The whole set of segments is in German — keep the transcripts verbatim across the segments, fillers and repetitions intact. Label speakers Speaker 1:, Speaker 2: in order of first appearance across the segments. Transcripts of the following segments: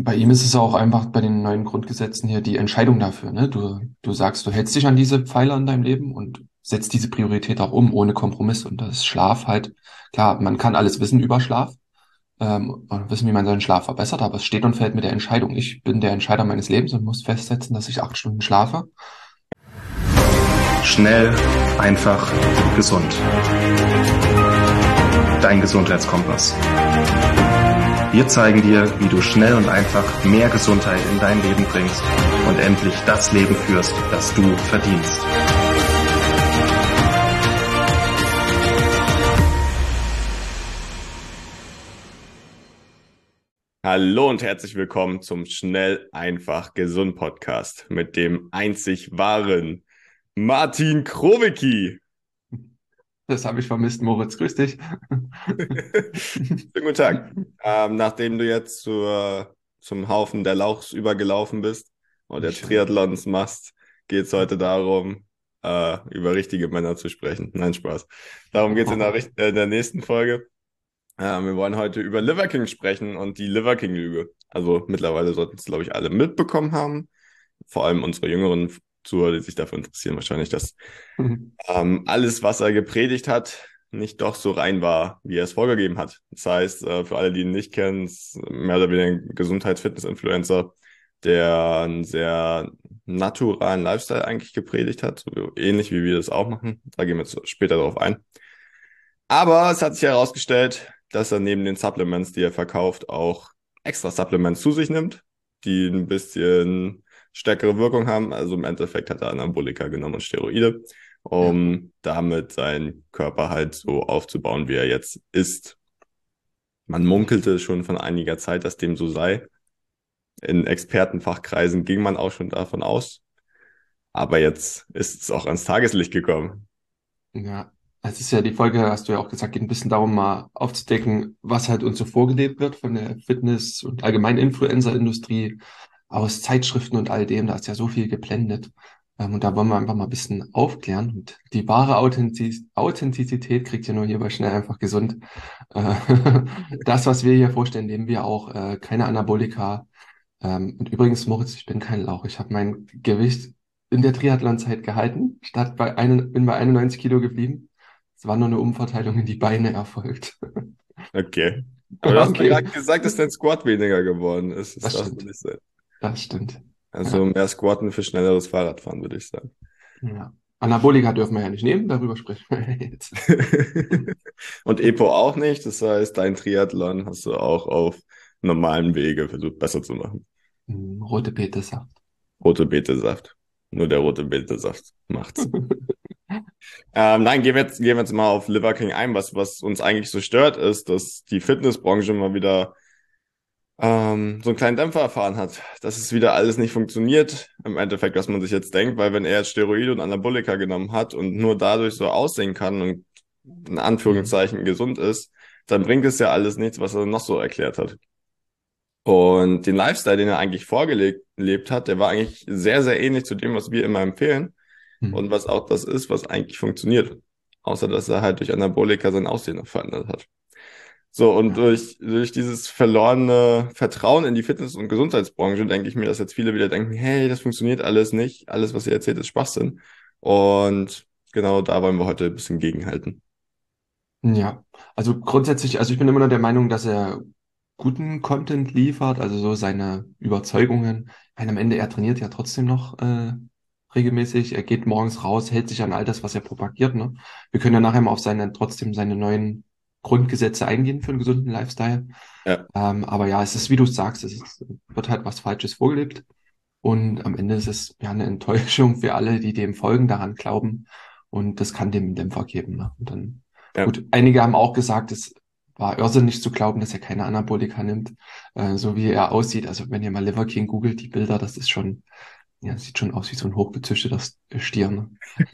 Speaker 1: Bei ihm ist es auch einfach bei den neuen Grundgesetzen hier die Entscheidung dafür, ne? Du, du sagst, du hältst dich an diese Pfeiler in deinem Leben und setzt diese Priorität auch um, ohne Kompromiss. Und das ist Schlaf halt, klar, man kann alles wissen über Schlaf, ähm, und wissen, wie man seinen Schlaf verbessert, aber es steht und fällt mit der Entscheidung. Ich bin der Entscheider meines Lebens und muss festsetzen, dass ich acht Stunden schlafe.
Speaker 2: Schnell, einfach, gesund. Dein Gesundheitskompass. Wir zeigen dir, wie du schnell und einfach mehr Gesundheit in dein Leben bringst und endlich das Leben führst, das du verdienst.
Speaker 3: Hallo und herzlich willkommen zum Schnell, einfach, gesund Podcast mit dem einzig wahren Martin Krowicki.
Speaker 1: Das habe ich vermisst, Moritz. Grüß dich.
Speaker 3: Schönen guten Tag. Ähm, nachdem du jetzt zur, zum Haufen der Lauchs übergelaufen bist und jetzt Triathlons machst, geht es heute darum, äh, über richtige Männer zu sprechen. Nein, Spaß. Darum geht es in, in der nächsten Folge. Äh, wir wollen heute über Liver King sprechen und die Liver King-Lüge. Also mittlerweile sollten es, glaube ich, alle mitbekommen haben. Vor allem unsere jüngeren Zuhörer, die sich dafür interessieren, wahrscheinlich, dass ähm, alles, was er gepredigt hat, nicht doch so rein war, wie er es vorgegeben hat. Das heißt, äh, für alle, die ihn nicht kennen, ist mehr oder weniger ein Gesundheits-Fitness-Influencer, der einen sehr naturalen Lifestyle eigentlich gepredigt hat, so ähnlich wie wir das auch machen. Da gehen wir jetzt später darauf ein. Aber es hat sich herausgestellt, dass er neben den Supplements, die er verkauft, auch extra Supplements zu sich nimmt, die ein bisschen stärkere Wirkung haben. Also im Endeffekt hat er Anabolika genommen und Steroide, um ja. damit seinen Körper halt so aufzubauen, wie er jetzt ist. Man munkelte schon von einiger Zeit, dass dem so sei. In Expertenfachkreisen ging man auch schon davon aus. Aber jetzt ist es auch ans Tageslicht gekommen.
Speaker 1: Ja. Es ist ja die Folge, hast du ja auch gesagt, geht ein bisschen darum, mal aufzudecken, was halt uns so vorgelebt wird von der Fitness- und allgemeinen Influencer-Industrie, aus Zeitschriften und all dem. Da ist ja so viel geblendet. Ähm, und da wollen wir einfach mal ein bisschen aufklären. Und die wahre Authentiz Authentizität kriegt ihr nur hier bei Schnell einfach gesund. Äh, das, was wir hier vorstellen, nehmen wir auch. Äh, keine Anabolika. Ähm, und übrigens, Moritz, ich bin kein Lauch. Ich habe mein Gewicht in der Triathlon-Zeit gehalten. Statt bei einen, bin bei einundneunzig Kilo geblieben. Es war nur eine Umverteilung in die Beine erfolgt.
Speaker 3: Okay. Aber du hast
Speaker 1: Okay.
Speaker 3: mir gerade gesagt, dass dein Squat weniger geworden ist.
Speaker 1: Das,
Speaker 3: Das darf
Speaker 1: stimmt.
Speaker 3: nicht sein.
Speaker 1: Das stimmt.
Speaker 3: Also
Speaker 1: Ja.
Speaker 3: mehr Squatten für schnelleres Fahrradfahren, würde ich sagen.
Speaker 1: Ja. Anabolika dürfen wir ja nicht nehmen, darüber sprechen wir jetzt.
Speaker 3: Und Epo auch nicht. Das heißt, dein Triathlon hast du auch auf normalen Wege versucht besser zu machen.
Speaker 1: Rote Betesaft.
Speaker 3: Rote Betesaft. Nur der rote Betesaft macht's. ähm, nein, gehen wir, jetzt, gehen wir jetzt mal auf Liver King ein. Was, was uns eigentlich so stört, ist, dass die Fitnessbranche mal wieder ähm, so einen kleinen Dämpfer erfahren hat, dass es wieder alles nicht funktioniert, im Endeffekt, was man sich jetzt denkt, weil wenn er jetzt Steroide und Anabolika genommen hat und nur dadurch so aussehen kann und in Anführungszeichen gesund ist, dann bringt es ja alles nichts, was er noch so erklärt hat. Und den Lifestyle, den er eigentlich vorgelebt hat, der war eigentlich sehr, sehr ähnlich zu dem, was wir immer empfehlen mhm. und was auch das ist, was eigentlich funktioniert. Außer, dass er halt durch Anabolika sein Aussehen noch verändert hat. So, und durch, durch dieses verlorene Vertrauen in die Fitness- und Gesundheitsbranche denke ich mir, dass jetzt viele wieder denken, hey, das funktioniert alles nicht, alles, was ihr erzählt, ist Schwachsinn. Und genau da wollen wir heute ein bisschen gegenhalten.
Speaker 1: Ja, also grundsätzlich, also ich bin immer noch der Meinung, dass er guten Content liefert, also so seine Überzeugungen. Ich meine, am Ende, er trainiert ja trotzdem noch äh, regelmäßig, er geht morgens raus, hält sich an all das, was er propagiert, ne? Wir können ja nachher mal auf seine, trotzdem seine neuen Grundgesetze eingehen für einen gesunden Lifestyle.
Speaker 3: Ja.
Speaker 1: Ähm, aber ja, es ist, wie du sagst, es ist, wird halt was Falsches vorgelebt. Und am Ende ist es ja eine Enttäuschung für alle, die dem folgen, daran glauben. Und das kann dem einen Dämpfer geben. Ne? Und dann,
Speaker 3: Ja.
Speaker 1: gut, einige haben auch gesagt, es war irrsinnig zu glauben, dass er keine Anabolika nimmt, äh, so wie er aussieht. Also wenn ihr mal Liver King googelt, die Bilder, das ist schon, ja, sieht schon aus wie so ein hochgezüchteter Stier. Ne?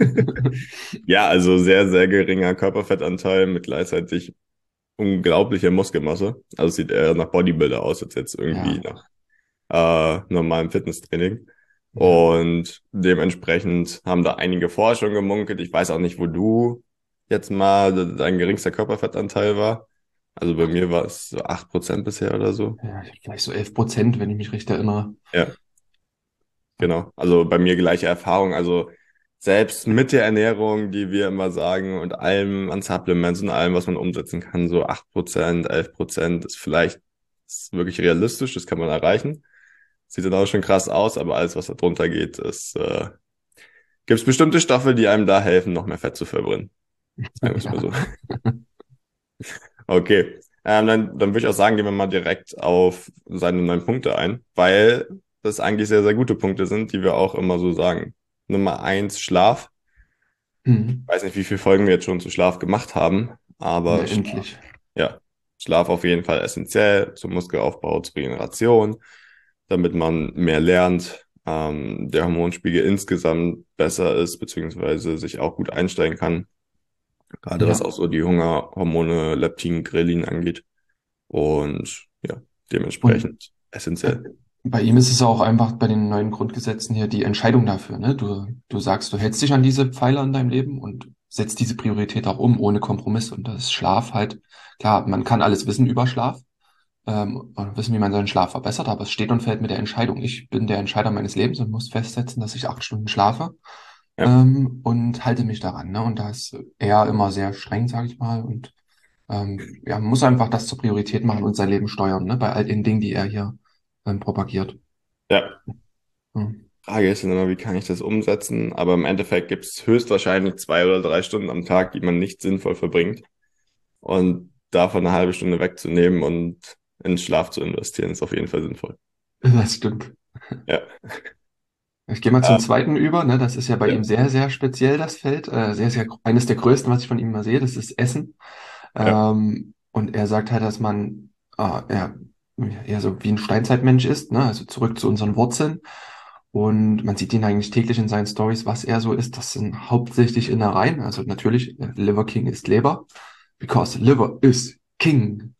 Speaker 3: Ja, also sehr, sehr geringer Körperfettanteil mit gleichzeitig unglaublicher Muskelmasse. Also sieht eher nach Bodybuilder aus, als jetzt irgendwie
Speaker 1: Ja.
Speaker 3: nach äh, normalem Fitnesstraining. Ja. Und dementsprechend haben da einige vorher schon gemunkelt. Ich weiß auch nicht, wo du jetzt mal dein geringster Körperfettanteil war. Also bei mir war es so acht Prozent bisher oder so.
Speaker 1: Ja, vielleicht so elf Prozent, wenn ich mich recht erinnere.
Speaker 3: Ja, genau. Also bei mir gleiche Erfahrung. Also selbst mit der Ernährung, die wir immer sagen und allem an Supplements und allem, was man umsetzen kann, so acht Prozent, elf Prozent ist vielleicht ist wirklich realistisch, das kann man erreichen. Sieht dann auch schon krass aus, aber alles, was da drunter geht, ist, äh, gibt es bestimmte Stoffe, die einem da helfen, noch mehr Fett zu verbrennen. Sagen wir es mal
Speaker 1: Ja.
Speaker 3: so. Okay. Ähm, dann, dann würde ich auch sagen, gehen wir mal direkt auf seine neun Punkte ein, weil das eigentlich sehr, sehr gute Punkte sind, die wir auch immer so sagen. Nummer eins, Schlaf.
Speaker 1: Mhm.
Speaker 3: Ich weiß nicht, wie viele Folgen wir jetzt schon zu Schlaf gemacht haben,
Speaker 1: Ja,
Speaker 3: aber Schlaf,
Speaker 1: endlich.
Speaker 3: ja, Schlaf auf jeden Fall essentiell zum Muskelaufbau, zur Regeneration, damit man mehr lernt, ähm, der Hormonspiegel insgesamt besser ist, beziehungsweise sich auch gut einstellen kann. Gerade was
Speaker 1: Ja.
Speaker 3: auch so die Hungerhormone, Leptin, Grelin angeht. Und ja,
Speaker 1: Und
Speaker 3: dementsprechend
Speaker 1: äh,
Speaker 3: essentiell.
Speaker 1: bei ihm ist es auch einfach bei den neuen Grundgesetzen hier die Entscheidung dafür, ne? Du, du sagst, du hältst dich an diese Pfeiler in deinem Leben und setzt diese Priorität auch um, ohne Kompromiss. Und das ist Schlaf halt, klar, man kann alles wissen über Schlaf, ähm, und wissen, wie man seinen Schlaf verbessert, aber es steht und fällt mit der Entscheidung. Ich bin der Entscheider meines Lebens und muss festsetzen, dass ich acht Stunden schlafe,
Speaker 3: Ja,
Speaker 1: ähm, und halte mich daran, ne? Und da ist er immer sehr streng, sage ich mal, und ähm, ja, man muss einfach das zur Priorität machen und sein Leben steuern, ne? Bei all den Dingen, die er hier ähm, propagiert.
Speaker 3: ja.
Speaker 1: Hm.
Speaker 3: Frage ist dann immer, wie kann ich das umsetzen? Aber im Endeffekt gibt es höchstwahrscheinlich zwei oder drei Stunden am Tag, die man nicht sinnvoll verbringt. Und davon eine halbe Stunde wegzunehmen und in Schlaf zu investieren, ist auf jeden Fall sinnvoll.
Speaker 1: Das stimmt.
Speaker 3: Ja,
Speaker 1: Ich gehe mal zum
Speaker 3: ähm,
Speaker 1: zweiten über, ne? Das ist ja bei
Speaker 3: ja,
Speaker 1: ihm sehr, sehr speziell, das Feld. Äh, sehr, sehr, eines der größten, was ich von ihm mal sehe, das ist Essen.
Speaker 3: ja,
Speaker 1: Ähm, und er sagt halt, dass man äh, ja, eher so wie ein Steinzeitmensch ist, ne? Also zurück zu unseren Wurzeln. Und man sieht ihn eigentlich täglich in seinen Stories, was er so ist. Das sind hauptsächlich Innereien. Also natürlich, äh, Liver King ist Leber, because Liver is King.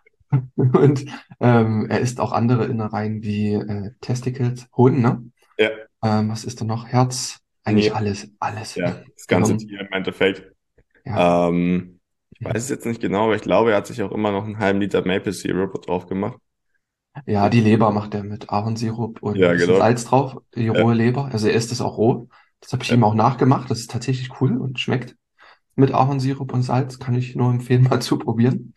Speaker 1: Und ähm, er isst auch andere Innereien wie äh, Testicles, Hoden, ne?
Speaker 3: ja,
Speaker 1: Ähm, was ist da noch? Herz,
Speaker 3: nee,
Speaker 1: eigentlich alles, alles.
Speaker 3: ja, das ganze
Speaker 1: Gehirn,
Speaker 3: Tier im Endeffekt.
Speaker 1: ja.
Speaker 3: Ähm, ich weiß es jetzt nicht genau, aber ich glaube, er hat sich auch immer noch einen halben Liter Maple Syrup drauf gemacht.
Speaker 1: Ja, die Leber macht er mit Ahornsirup und ein
Speaker 3: Ja,
Speaker 1: bisschen
Speaker 3: genau.
Speaker 1: Salz drauf, die
Speaker 3: Ja,
Speaker 1: rohe Leber. Also er isst es auch roh. Das habe ich
Speaker 3: ja.
Speaker 1: ihm auch nachgemacht. Das ist tatsächlich cool und schmeckt mit Ahornsirup und Salz. Kann ich nur empfehlen, mal zu probieren.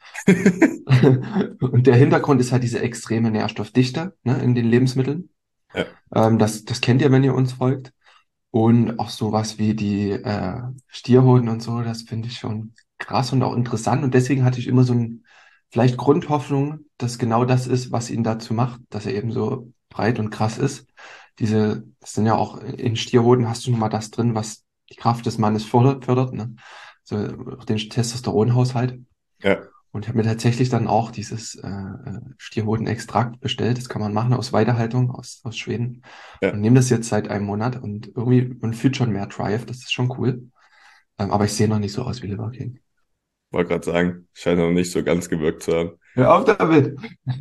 Speaker 1: Und der Hintergrund ist halt diese extreme Nährstoffdichte, ne, in den Lebensmitteln.
Speaker 3: Ja,
Speaker 1: Ähm, das, das kennt ihr, wenn ihr uns folgt. Und auch sowas wie die äh, Stierhoden und so, das finde ich schon krass und auch interessant. Und deswegen hatte ich immer so ein, vielleicht Grundhoffnung, dass genau das ist, was ihn dazu macht, dass er eben so breit und krass ist. Diese, das sind ja auch in Stierhoden hast du nochmal das drin, was die Kraft des Mannes fördert, fördert, ne? So auch den Testosteronhaushalt.
Speaker 3: ja,
Speaker 1: Und ich habe mir tatsächlich dann auch dieses äh, äh, Stierhodenextrakt bestellt. Das kann man machen aus Weidehaltung aus, aus Schweden.
Speaker 3: ja.
Speaker 1: Und nehme das jetzt seit einem Monat und irgendwie, man fühlt schon mehr Drive. Das ist schon cool. Ähm, aber ich sehe noch nicht so aus wie Liver King.
Speaker 3: Wollte gerade sagen, scheint noch nicht so ganz gewirkt zu haben.
Speaker 1: Hör auf damit!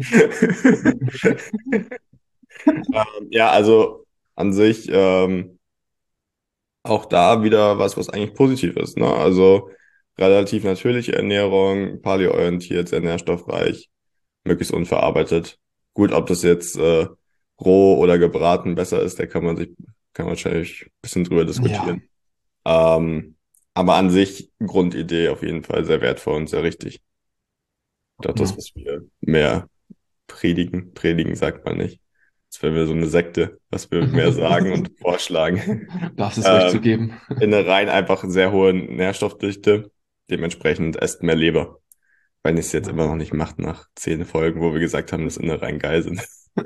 Speaker 3: Ähm, ja, also an sich ähm, auch da wieder was, was eigentlich positiv ist. Ne? Also relativ natürliche Ernährung, paleoorientiert, sehr nährstoffreich, möglichst unverarbeitet. Gut, ob das jetzt äh, roh oder gebraten besser ist, da kann man sich, kann man wahrscheinlich ein bisschen drüber
Speaker 1: Ja,
Speaker 3: diskutieren. Ähm, aber an sich Grundidee auf jeden Fall sehr wertvoll und sehr richtig. Doch das,
Speaker 1: ja.
Speaker 3: was wir mehr predigen, predigen sagt man nicht. Das wäre wir so eine Sekte, was wir mehr sagen und vorschlagen.
Speaker 1: Das ist ruhig zu
Speaker 3: Ähm,
Speaker 1: geben.
Speaker 3: Innereien einfach sehr hohe Nährstoffdichte, dementsprechend esst mehr Leber. Wenn ich es jetzt
Speaker 1: Ja.
Speaker 3: immer noch nicht macht nach zehn Folgen, wo wir gesagt haben, dass Innereien geil sind.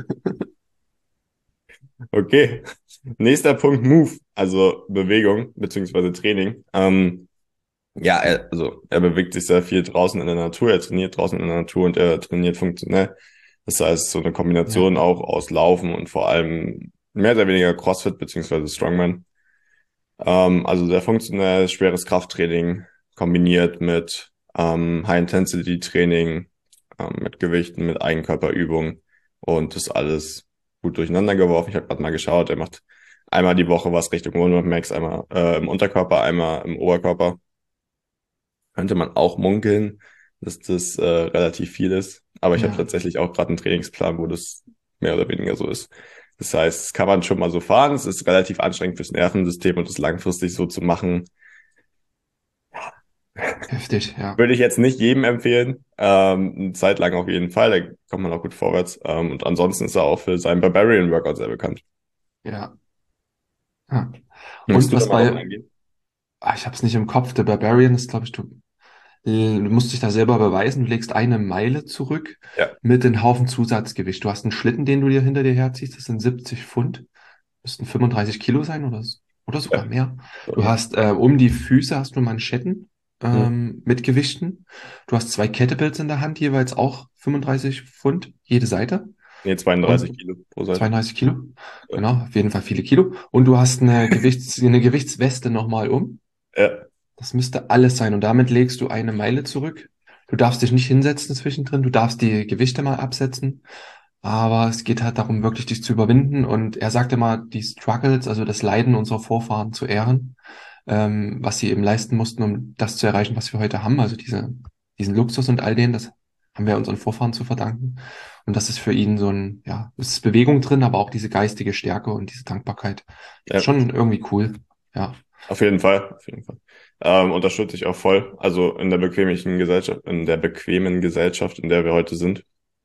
Speaker 3: Okay, nächster Punkt, Move, also Bewegung beziehungsweise Training. Ähm, ja, er, also er bewegt sich sehr viel draußen in der Natur, er trainiert draußen in der Natur und er trainiert funktionell. Das heißt, so eine
Speaker 1: Ja.
Speaker 3: Kombination auch aus Laufen und vor allem mehr oder weniger CrossFit beziehungsweise Strongman. Ähm, also sehr funktionell, schweres Krafttraining kombiniert mit ähm, High-Intensity-Training, ähm, mit Gewichten, mit Eigenkörperübungen und das alles gut durcheinander geworfen. Ich habe gerade mal geschaut, er macht einmal die Woche was Richtung One Max, einmal äh, im Unterkörper, einmal im Oberkörper. Könnte man auch munkeln, dass das äh, relativ viel ist. Aber ich habe
Speaker 1: Ja,
Speaker 3: tatsächlich auch gerade einen Trainingsplan, wo das mehr oder weniger so ist. Das heißt, das kann man schon mal so fahren. Es ist relativ anstrengend fürs Nervensystem und das langfristig so zu machen,
Speaker 1: heftig, ja.
Speaker 3: würde ich jetzt nicht jedem empfehlen. Ähm, eine Zeit lang auf jeden Fall, da kommt man auch gut vorwärts. Ähm, und ansonsten ist er auch für seinen Barbarian Workout sehr bekannt.
Speaker 1: Ja. Ja.
Speaker 3: Möchtest
Speaker 1: Und
Speaker 3: du da
Speaker 1: was
Speaker 3: mal drauf
Speaker 1: bei,
Speaker 3: eingehen?
Speaker 1: ah, ich habe es nicht im Kopf, der Barbarian ist, glaube ich, du, äh, du musst dich da selber beweisen, du legst eine Meile zurück
Speaker 3: Ja,
Speaker 1: mit einem Haufen Zusatzgewicht. Du hast einen Schlitten, den du dir hinter dir herziehst, das sind siebzig Pfund, müssten fünfunddreißig Kilo sein oder, s- oder sogar
Speaker 3: ja.
Speaker 1: mehr. Du
Speaker 3: So.
Speaker 1: hast äh, um die Füße hast du Manschetten
Speaker 3: Hm.
Speaker 1: ähm, mit Gewichten. Du hast zwei Kettlebells in der Hand, jeweils auch fünfunddreißig Pfund, jede Seite.
Speaker 3: Nee, zweiunddreißig
Speaker 1: Und
Speaker 3: Kilo pro Seite.
Speaker 1: zweiunddreißig Kilo.
Speaker 3: Ja.
Speaker 1: Genau, auf jeden Fall viele Kilo. Und du hast eine Gewichts, eine Gewichtsweste nochmal um.
Speaker 3: Ja,
Speaker 1: Das müsste alles sein. Und damit legst du eine Meile zurück. Du darfst dich nicht hinsetzen zwischendrin. Du darfst die Gewichte mal absetzen. Aber es geht halt darum, wirklich dich zu überwinden. Und er sagte mal, die Struggles, also das Leiden unserer Vorfahren zu ehren, ähm, was sie eben leisten mussten, um das zu erreichen, was wir heute haben. Also diese, diesen Luxus und all den, das haben wir unseren Vorfahren zu verdanken. Und das ist für ihn so ein, ja, es ist Bewegung drin, aber auch diese geistige Stärke und diese Dankbarkeit.
Speaker 3: ja.
Speaker 1: Schon irgendwie cool. Ja,
Speaker 3: Auf jeden Fall, auf jeden Fall. Ähm, unterstütze ich auch voll. Also in der bequemen Gesellschaft, in der bequemen Gesellschaft, in der wir heute sind,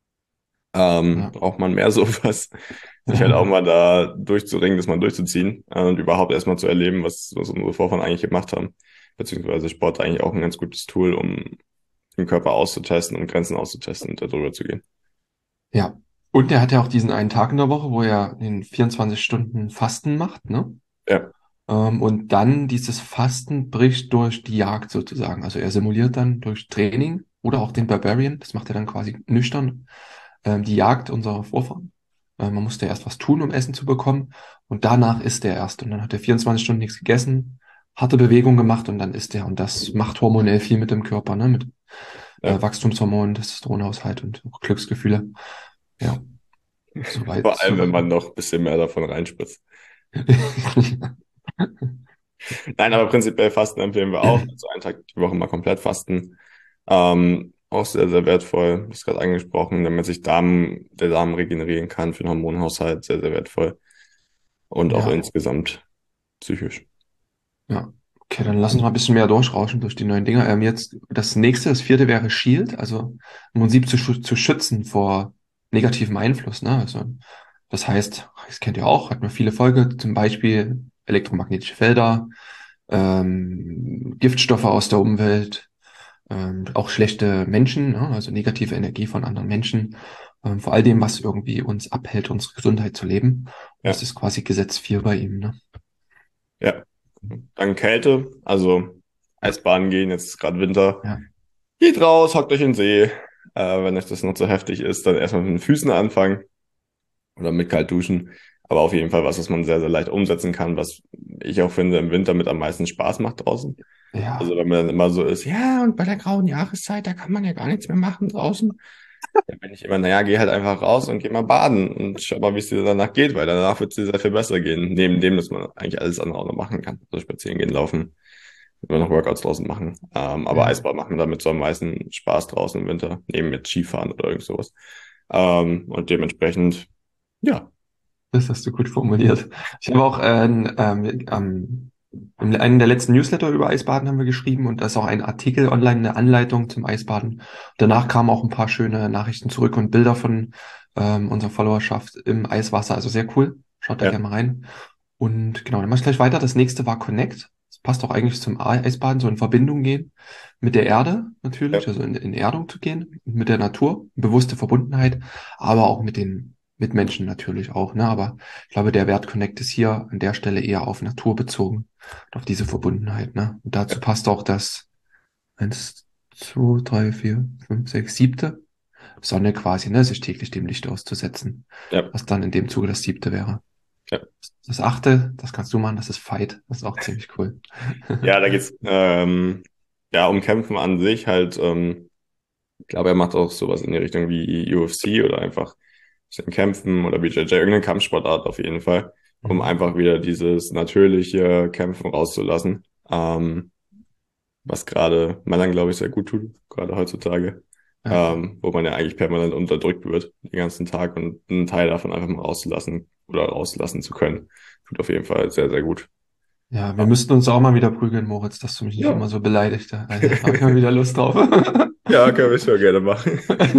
Speaker 3: ähm,
Speaker 1: ja.
Speaker 3: braucht man mehr sowas, sich halt auch mal da durchzuringen, das mal durchzuziehen äh, und überhaupt erstmal zu erleben, was, was unsere Vorfahren eigentlich gemacht haben. Beziehungsweise Sport eigentlich auch ein ganz gutes Tool, um den Körper auszutesten und Grenzen auszutesten und darüber zu gehen.
Speaker 1: Ja. Und er hat ja auch diesen einen Tag in der Woche, wo er den vierundzwanzig Stunden Fasten macht, ne?
Speaker 3: Ja,
Speaker 1: Ähm, und dann dieses Fasten bricht durch die Jagd sozusagen. Also er simuliert dann durch Training oder auch den Barbarian, das macht er dann quasi nüchtern, ähm, die Jagd unserer Vorfahren. Äh, man musste erst was tun, um Essen zu bekommen. Und danach isst er erst. Und dann hat er vierundzwanzig Stunden nichts gegessen, harte Bewegung gemacht und dann isst er. Und das macht hormonell viel mit dem Körper, ne? Mit
Speaker 3: ja.
Speaker 1: äh, Wachstumshormonen, Testosteronhaushalt und auch Glücksgefühle. Ja, soweit,
Speaker 3: Vor allem, wenn
Speaker 1: soweit.
Speaker 3: man noch ein bisschen mehr davon reinspritzt. Nein, aber prinzipiell Fasten empfehlen wir auch. Also einen Tag die Woche mal komplett fasten. Ähm, auch sehr, sehr wertvoll. Du hast gerade angesprochen, damit sich Darm, der Darm regenerieren kann für den Hormonhaushalt. Sehr, sehr wertvoll. Und auch
Speaker 1: Ja,
Speaker 3: insgesamt psychisch.
Speaker 1: ja. Okay, dann lass uns mal ein bisschen mehr durchrauschen durch die neuen Dinger. Ähm, jetzt das nächste, das vierte wäre Shield, also im Prinzip zu, schü- zu schützen vor negativem Einfluss, ne? Also das heißt, das kennt ihr auch, hat man viele Folgen, zum Beispiel elektromagnetische Felder, ähm, Giftstoffe aus der Umwelt, ähm, auch schlechte Menschen, ne? Also negative Energie von anderen Menschen, ähm, vor all dem, was irgendwie uns abhält, unsere Gesundheit zu leben. Und das
Speaker 3: Ja,
Speaker 1: ist quasi Gesetz vier bei ihm, ne?
Speaker 3: ja. Dann Kälte, also Eisbaden gehen, jetzt ist gerade Winter.
Speaker 1: Ja.
Speaker 3: Geht raus, hockt euch in den See. Äh, wenn euch das noch zu heftig ist, dann erstmal mit den Füßen anfangen oder mit kalt duschen. Aber auf jeden Fall was, was man sehr, sehr leicht umsetzen kann, was ich auch finde im Winter mit am meisten Spaß macht draußen.
Speaker 1: Ja,
Speaker 3: Also wenn man dann immer so ist, ja, und bei der grauen Jahreszeit, da kann man ja gar nichts mehr machen draußen. Dann bin ich immer, naja, geh halt einfach raus und geh mal baden und schau mal, wie es dir danach geht, weil danach wird es dir sehr viel besser gehen. Neben dem, dass man eigentlich alles andere auch noch machen kann. Also spazieren gehen, laufen, immer noch Workouts draußen machen. Ähm, aber
Speaker 1: ja,
Speaker 3: Eisbad macht mir damit so am meisten Spaß draußen im Winter, neben mit Skifahren oder irgend sowas. Ähm, und dementsprechend, ja,
Speaker 1: das hast du gut formuliert. Ich habe auch äh, ähm, ähm, in einem der letzten Newsletter über Eisbaden haben wir geschrieben und da ist auch ein Artikel online, eine Anleitung zum Eisbaden. Danach kamen auch ein paar schöne Nachrichten zurück und Bilder von ähm, unserer Followerschaft im Eiswasser. Also sehr cool. Schaut da
Speaker 3: ja,
Speaker 1: gerne mal rein. Und genau, dann mach ich gleich weiter. Das nächste war Connect. Das passt auch eigentlich zum Eisbaden, so in Verbindung gehen mit der Erde
Speaker 3: ja,
Speaker 1: natürlich, also in, in Erdung zu gehen, mit der Natur, bewusste Verbundenheit, aber auch mit den Mitmenschen natürlich auch. Ne? Aber ich glaube, der Wert Connect ist hier an der Stelle eher auf Natur bezogen, und auf diese Verbundenheit. Ne? Und dazu
Speaker 3: ja,
Speaker 1: passt auch das eins, zwei, drei, vier, fünf, sechs, siebte Sonne quasi, ne? Sich täglich dem Licht auszusetzen,
Speaker 3: ja,
Speaker 1: was dann in dem Zuge das siebte wäre.
Speaker 3: ja.
Speaker 1: Das achte, das kannst du machen, das ist Fight. Das ist auch ziemlich cool.
Speaker 3: Ja, da geht's ähm, ja um Kämpfen an sich halt. Ähm, ich glaube, er macht auch sowas in die Richtung wie U F C oder einfach ein bisschen Kämpfen oder B J J, irgendeine Kampfsportart auf jeden Fall, um
Speaker 1: Mhm.
Speaker 3: einfach wieder dieses natürliche Kämpfen rauszulassen. Ähm, was gerade Männern, glaube ich, sehr gut tut, gerade heutzutage,
Speaker 1: Ja,
Speaker 3: ähm, wo man ja eigentlich permanent unterdrückt wird den ganzen Tag und einen Teil davon einfach mal rauszulassen oder rauslassen zu können, tut auf jeden Fall sehr, sehr gut.
Speaker 1: ja, wir müssten uns auch mal wieder prügeln, Moritz, dass du mich nicht
Speaker 3: Ja.
Speaker 1: immer so beleidigst. Da habe ich mal wieder Lust drauf.
Speaker 3: Ja, können wir schon gerne machen.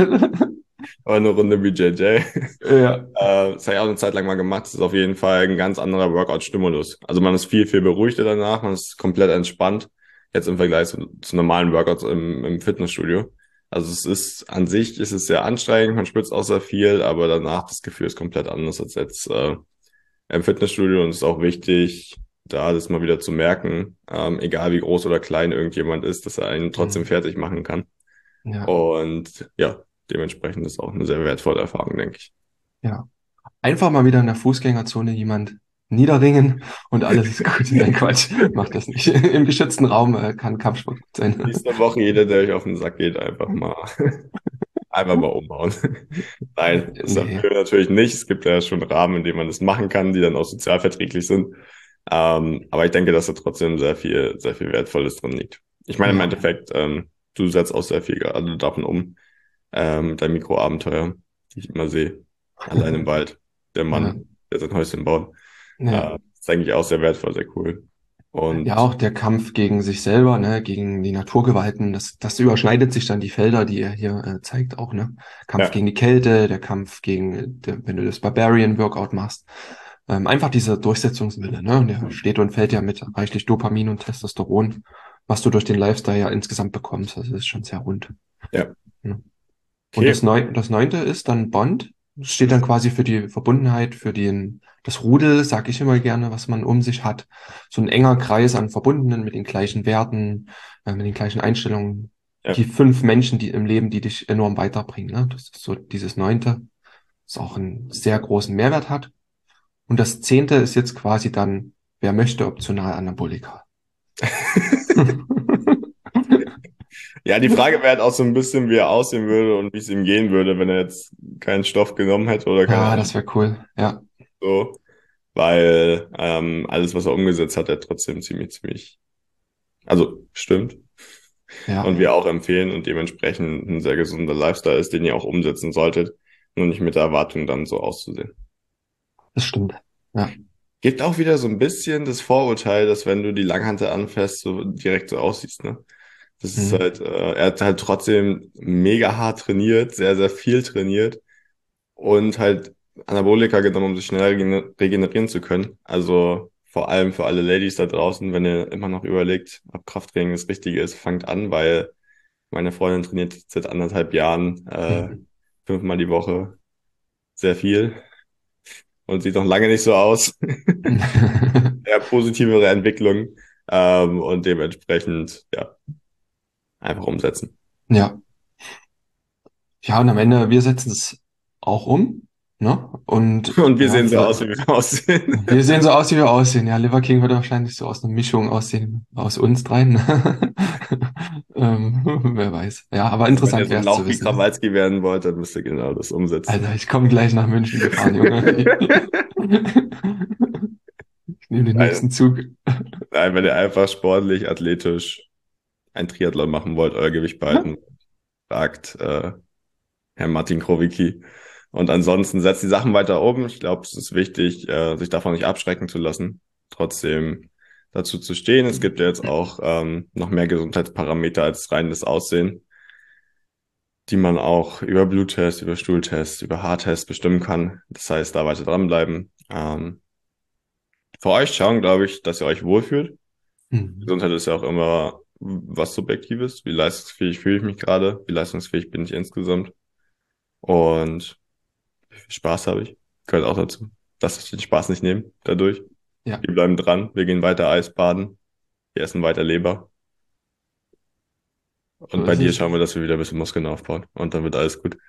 Speaker 3: Aber eine Runde B J J.
Speaker 1: Ja,
Speaker 3: Äh, das habe ich auch eine Zeit lang mal gemacht. Das ist auf jeden Fall ein ganz anderer Workout-Stimulus. Also man ist viel, viel beruhigter danach, man ist komplett entspannt. Jetzt im Vergleich zu, zu normalen Workouts im, im Fitnessstudio. Also es ist an sich ist es sehr anstrengend, man spürt auch sehr viel, aber danach das Gefühl ist komplett anders als jetzt äh, im Fitnessstudio. Und es ist auch wichtig, da das mal wieder zu merken, ähm, egal wie groß oder klein irgendjemand ist, dass er einen trotzdem
Speaker 1: mhm.
Speaker 3: fertig machen kann.
Speaker 1: Ja,
Speaker 3: Und ja, dementsprechend ist auch eine sehr wertvolle Erfahrung, denke ich.
Speaker 1: ja. Einfach mal wieder in der Fußgängerzone jemand niederringen und alles ist gut. Nein, Quatsch, macht das nicht. Im geschützten Raum äh, kann Kampfsport gut sein.
Speaker 3: Nächste Woche jeder, der euch auf den Sack geht, einfach mal, einfach mal umhauen. Nein, das empfehlen
Speaker 1: Nee,
Speaker 3: wir natürlich nicht. Es gibt ja schon Rahmen, in denen man das machen kann, die dann auch sozialverträglich sind. Ähm, aber ich denke, dass da trotzdem sehr viel, sehr viel Wertvolles drin liegt. Ich meine, im
Speaker 1: ja,
Speaker 3: Endeffekt, ähm, du setzt auch sehr viel gerade davon um, ähm, dein Mikroabenteuer, die ich immer sehe. Allein im Wald, der
Speaker 1: ja,
Speaker 3: Mann, der sein Häuschen baut.
Speaker 1: ja.
Speaker 3: Äh, ist eigentlich auch sehr wertvoll, sehr cool.
Speaker 1: Ja,
Speaker 3: Und
Speaker 1: auch der Kampf gegen sich selber, ne, gegen die Naturgewalten, das, das überschneidet sich dann die Felder, die er hier äh, zeigt auch, ne? Kampf
Speaker 3: ja,
Speaker 1: gegen die Kälte, der Kampf gegen, äh, der, wenn du das Barbarian Workout machst. Ähm, einfach dieser Durchsetzungswille, ne? Und der steht und fällt ja mit reichlich Dopamin und Testosteron, was du durch den Lifestyle ja insgesamt bekommst. Also das ist schon sehr rund.
Speaker 3: ja.
Speaker 1: Ne? Und das,
Speaker 3: Okay.
Speaker 1: Neu das Neunte ist dann Bond. Das steht dann quasi für die Verbundenheit, für den, das Rudel, sag ich immer gerne, was man um sich hat. So ein enger Kreis an Verbundenen mit den gleichen Werten, äh, mit den gleichen Einstellungen.
Speaker 3: Ja.
Speaker 1: Die fünf Menschen, die im Leben, die dich enorm weiterbringen. Ne? Das ist so dieses Neunte, das auch einen sehr großen Mehrwert hat. Und das Zehnte ist jetzt quasi dann, wer möchte, optional Anabolika.
Speaker 3: Ja, die Frage wäre halt auch so ein bisschen, wie er aussehen würde und wie es ihm gehen würde, wenn er jetzt keinen Stoff genommen hätte oder keine
Speaker 1: Ah,
Speaker 3: Ahnung
Speaker 1: das wäre cool. Ja,
Speaker 3: so. Weil ähm, alles, was er umgesetzt hat, er trotzdem ziemlich, ziemlich, also stimmt.
Speaker 1: ja,
Speaker 3: Und wir auch empfehlen und dementsprechend ein sehr gesunder Lifestyle ist, den ihr auch umsetzen solltet, nur nicht mit der Erwartung dann so auszusehen.
Speaker 1: das stimmt. Ja.
Speaker 3: Gibt auch wieder so ein bisschen das Vorurteil, dass wenn du die Langhantel anfasst, so direkt so aussiehst, ne? Das ist
Speaker 1: Mhm.
Speaker 3: halt, äh, er hat halt trotzdem mega hart trainiert, sehr, sehr viel trainiert und halt Anabolika genommen, um sich schneller regen- regenerieren zu können. Also vor allem für alle Ladies da draußen, wenn ihr immer noch überlegt, ob Krafttraining das Richtige ist, fangt an, weil meine Freundin trainiert seit anderthalb Jahren äh,
Speaker 1: Mhm.
Speaker 3: fünfmal die Woche sehr viel und sieht noch lange nicht so aus. Eher positivere Entwicklung ähm, und dementsprechend ja einfach umsetzen.
Speaker 1: Ja. Ja, und am Ende, wir setzen es auch um, ne? Und
Speaker 3: Und wir
Speaker 1: ja,
Speaker 3: sehen so
Speaker 1: vielleicht,
Speaker 3: aus, wie wir aussehen.
Speaker 1: wir sehen so aus, wie wir aussehen. Ja, Liver King wird wahrscheinlich so aus einer Mischung aussehen, aus uns dreien. Ähm, wer weiß. Ja, aber
Speaker 3: Also wenn ihr
Speaker 1: interessant
Speaker 3: so ein
Speaker 1: wäre es zu
Speaker 3: Lauch wie
Speaker 1: wissen. Ne?
Speaker 3: Krawalski werden wollt, dann müsst ihr genau das umsetzen.
Speaker 1: Alter, ich komme gleich nach München gefahren, Junge. Ich nehme den
Speaker 3: Nein,
Speaker 1: nächsten Zug.
Speaker 3: nein, wenn ihr einfach sportlich, athletisch ein Triathlon machen wollt, euer Gewicht behalten, fragt äh, Herr Martin Krowicki. Und ansonsten setzt die Sachen weiter um. Ich glaube, es ist wichtig, äh, sich davon nicht abschrecken zu lassen. Trotzdem dazu zu stehen. Es gibt ja jetzt auch ähm, noch mehr Gesundheitsparameter als rein das Aussehen, die man auch über Bluttest, über Stuhltest, über Haartest bestimmen kann. Das heißt, da weiter dranbleiben. Ähm, für euch schauen, glaube ich, dass ihr euch wohlfühlt.
Speaker 1: Mhm.
Speaker 3: Gesundheit ist ja auch immer was Subjektives. Wie leistungsfähig fühle ich mich gerade? Wie leistungsfähig bin ich insgesamt? Und wie viel Spaß habe ich? Gehört auch dazu. Lasst euch den Spaß nicht nehmen dadurch.
Speaker 1: Ja,
Speaker 3: Wir bleiben dran. Wir gehen weiter Eisbaden. Wir essen weiter Leber.
Speaker 1: so
Speaker 3: Und bei
Speaker 1: ist
Speaker 3: dir
Speaker 1: es.
Speaker 3: schauen wir, dass wir wieder ein bisschen Muskeln aufbauen. Und dann wird alles gut.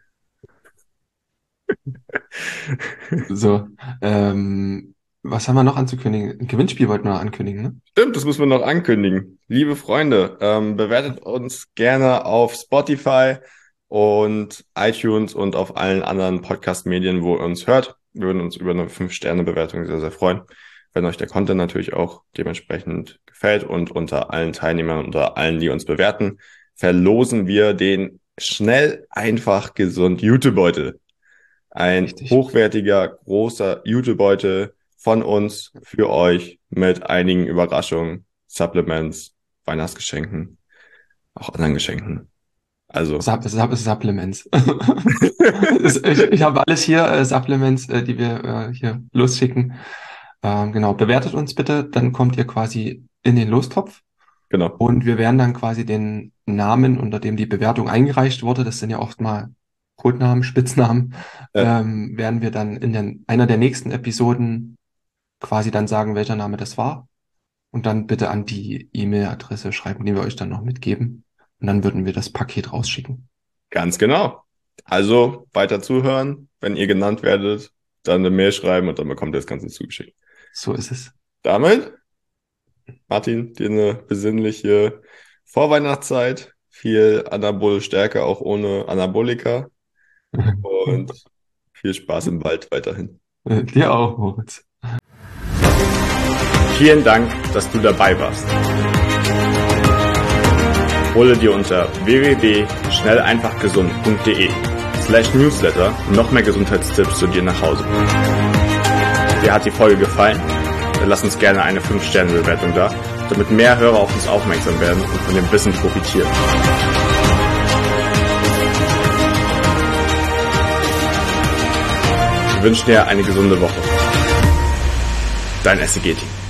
Speaker 1: So, ähm, was haben wir noch anzukündigen? Ein Gewinnspiel wollten wir ankündigen, ne?
Speaker 3: Stimmt, das müssen wir noch ankündigen. Liebe Freunde, ähm, bewertet uns gerne auf Spotify und iTunes und auf allen anderen Podcast-Medien, wo ihr uns hört. Wir würden uns über eine fünf Sterne Bewertung sehr, sehr freuen. wenn euch der Content natürlich auch dementsprechend gefällt und unter allen Teilnehmern, unter allen, die uns bewerten, verlosen wir den schnell, einfach, gesund YouTube-Beutel. Ein
Speaker 1: Richtig.
Speaker 3: hochwertiger, großer YouTube-Beutel von uns für euch mit einigen Überraschungen, Supplements, Weihnachtsgeschenken, auch anderen Geschenken. Also.
Speaker 1: Supp- Supp- Supplements. ich, ich habe alles hier, äh, Supplements, äh, die wir äh, hier losschicken. Ähm, genau, bewertet uns bitte, dann kommt ihr quasi in den Lostopf.
Speaker 3: Genau.
Speaker 1: Und wir werden dann quasi den Namen, unter dem die Bewertung eingereicht wurde, das sind ja oft mal Codenamen, Spitznamen,
Speaker 3: Ja.
Speaker 1: ähm, werden wir dann in den, einer der nächsten Episoden quasi dann sagen, welcher Name das war. Und dann bitte an die E-Mail-Adresse schreiben, die wir euch dann noch mitgeben. Und dann würden wir das Paket rausschicken.
Speaker 3: Ganz genau. Also weiter zuhören. Wenn ihr genannt werdet, dann eine Mail schreiben und dann bekommt ihr das Ganze zugeschickt.
Speaker 1: So ist es.
Speaker 3: Damit, Martin, dir eine besinnliche Vorweihnachtszeit. Viel anabole Stärke, auch ohne Anabolika. Und viel Spaß im Wald weiterhin.
Speaker 1: Äh, Dir auch, Moritz.
Speaker 3: Vielen Dank, dass du dabei warst. Hole dir unter w w w punkt schnell einfach gesund punkt de slash newsletter noch mehr Gesundheitstipps zu dir nach Hause. Dir hat die Folge gefallen? Dann lass uns gerne eine fünf Sterne Bewertung da, damit mehr Hörer auf uns aufmerksam werden und von dem Wissen profitieren. Wir wünschen dir eine gesunde Woche. Dein S C G-Team.